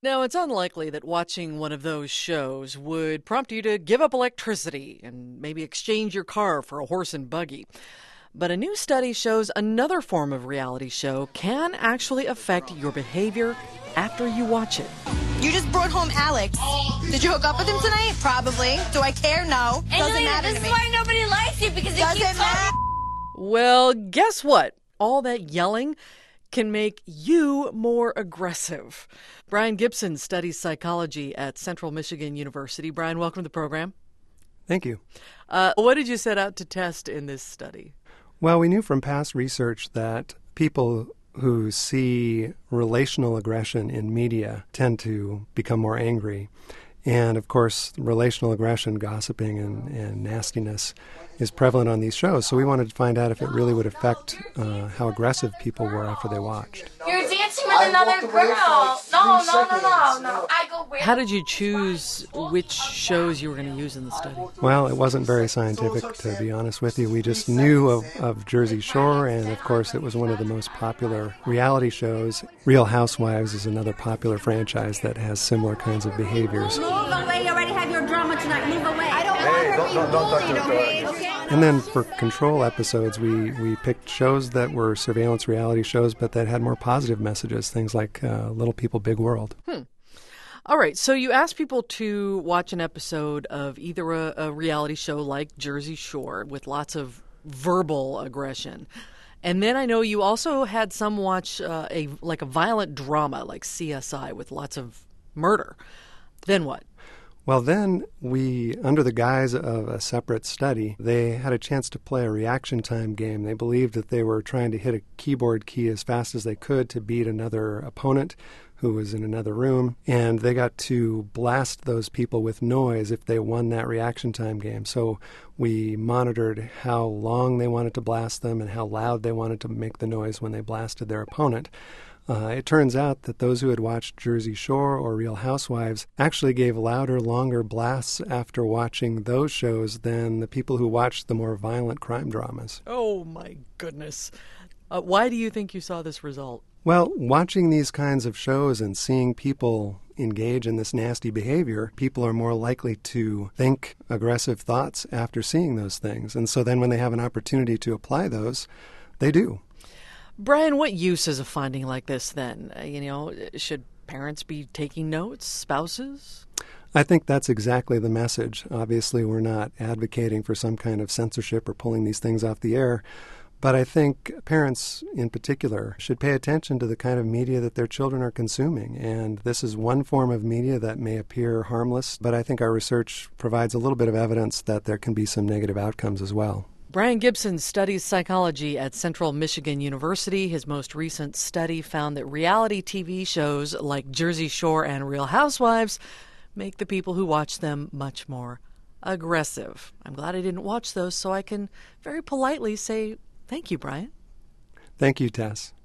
Now, it's unlikely that watching one of those shows would prompt you to give up electricity and maybe exchange your car for a horse and buggy. But a new study shows another form of reality show can actually affect your behavior after you watch it. You just brought home Alex. Did you hook up with him tonight? Probably. Do I care? No. Doesn't matter to me. This is why nobody likes you, because Doesn't matter. Well, guess what? All that yelling can make you more aggressive. Brian Gibson studies psychology at Central Michigan University. Brian, welcome to the program. Thank you. What did you set out to test in this study? Well, we knew from past research that people who see relational aggression in media tend to become more angry. And, of course, relational aggression, gossiping, and nastiness is prevalent on these shows. So we wanted to find out if it really would affect how aggressive people were after they watched. You're dancing with another girl. No. I go where? How did you choose which shows you were going to use in the study? Well, it wasn't very scientific, to be honest with you. We just knew of Jersey Shore, and, of course, it was one of the most popular reality shows. Real Housewives is another popular franchise that has similar kinds of behaviors. Move away. You already have your drama tonight. Move away. I don't want her being bullied, okay? And then for control episodes, we picked shows that were surveillance reality shows, but that had more positive messages, things like Little People, Big World. All right, so you asked people to watch an episode of either a reality show like Jersey Shore with lots of verbal aggression. And then I know you also had some watch a violent drama like CSI with lots of murder. Then what? Well, then we, under the guise of a separate study, they had a chance to play a reaction time game. They believed that they were trying to hit a keyboard key as fast as they could to beat another opponent who was in another room, and they got to blast those people with noise if they won that reaction time game. So we monitored how long they wanted to blast them and how loud they wanted to make the noise when they blasted their opponent. It turns out that those who had watched Jersey Shore or Real Housewives actually gave louder, longer blasts after watching those shows than the people who watched the more violent crime dramas. Oh, my goodness. Why do you think you saw this result? Well, watching these kinds of shows and seeing people engage in this nasty behavior, people are more likely to think aggressive thoughts after seeing those things. And so then when they have an opportunity to apply those, they do. Brian, what use is a finding like this then? Should parents be taking notes, spouses? I think that's exactly the message. Obviously, we're not advocating for some kind of censorship or pulling these things off the air. But I think parents in particular should pay attention to the kind of media that their children are consuming. And this is one form of media that may appear harmless, but I think our research provides a little bit of evidence that there can be some negative outcomes as well. Brian Gibson studies psychology at Central Michigan University. His most recent study found that reality TV shows like Jersey Shore and Real Housewives make the people who watch them much more aggressive. I'm glad I didn't watch those, so I can very politely say thank you, Brian. Thank you, Tess.